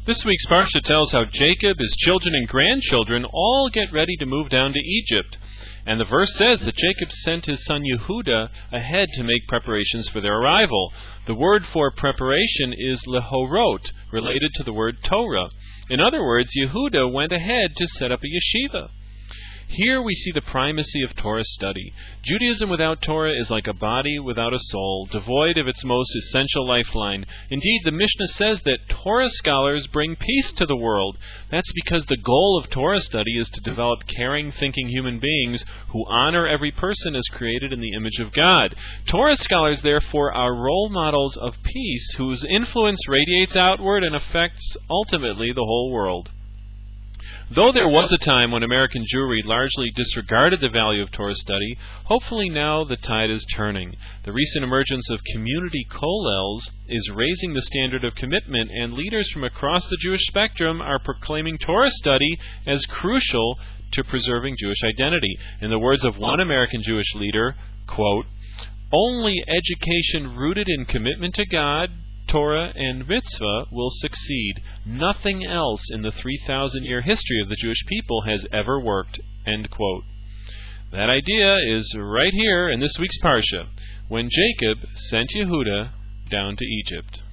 This week's Parsha tells how Jacob, his children and grandchildren all get ready to move down to Egypt. And the verse says that Jacob sent his son Yehudah ahead to make preparations for their arrival. The word for preparation is lehorot, related to the word Torah. In other words, Yehudah went ahead to set up a yeshiva. Here we see the primacy of Torah study. Judaism without Torah is like a body without a soul, devoid of its most essential lifeline. Indeed, the Mishnah says that Torah scholars bring peace to the world. That's because the goal of Torah study is to develop caring, thinking human beings who honor every person as created in the image of God. Torah scholars, therefore, are role models of peace whose influence radiates outward and affects, ultimately, the whole world. Though there was a time when American Jewry largely disregarded the value of Torah study, hopefully now the tide is turning. The recent emergence of community kollels is raising the standard of commitment, and leaders from across the Jewish spectrum are proclaiming Torah study as crucial to preserving Jewish identity. In the words of one American Jewish leader, quote, "Only education rooted in commitment to God, Torah, and mitzvah will succeed. Nothing else in the 3,000-year history of the Jewish people has ever worked." End quote. That idea is right here in this week's Parsha, when Jacob sent Yehudah down to Egypt.